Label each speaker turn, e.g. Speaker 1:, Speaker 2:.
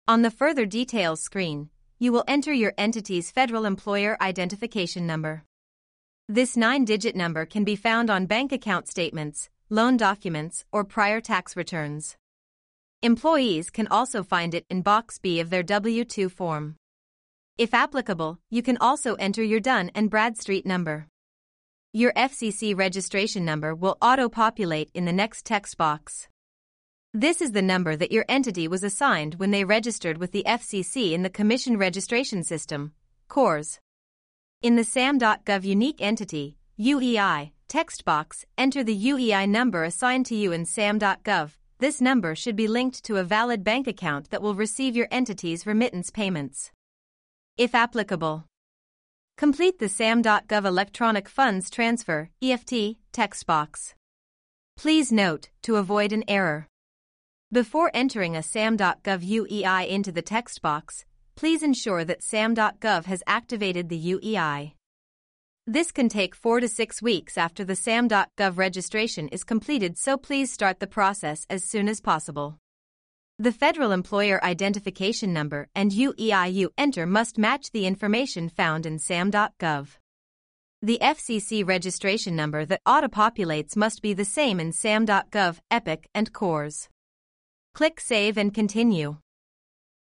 Speaker 1: On the Further Details screen, you will enter your entity's federal employer identification number. This 9-digit number can be found on bank account statements, loan documents, or prior tax returns. Employees can also find it in Box B of their W-2 form. If applicable, you can also enter your Dun & Bradstreet number. Your FCC registration number will auto-populate in the next text box. This is the number that your entity was assigned when they registered with the FCC in the Commission Registration System, CORS. In the SAM.gov Unique Entity, UEI, text box, enter the UEI number assigned to you in SAM.gov. This number should be linked to a valid bank account that will receive your entity's remittance payments. If applicable, complete the SAM.gov Electronic Funds Transfer (EFT) text box. Please note, to avoid an error, before entering a SAM.gov UEI into the text box, please ensure that SAM.gov has activated the UEI. This can take 4 to 6 weeks after the SAM.gov registration is completed, so please start the process as soon as possible. The Federal Employer Identification Number and UEI you enter must match the information found in SAM.gov. The FCC registration number that auto-populates must be the same in SAM.gov, EPIC, and CORS. Click Save and Continue.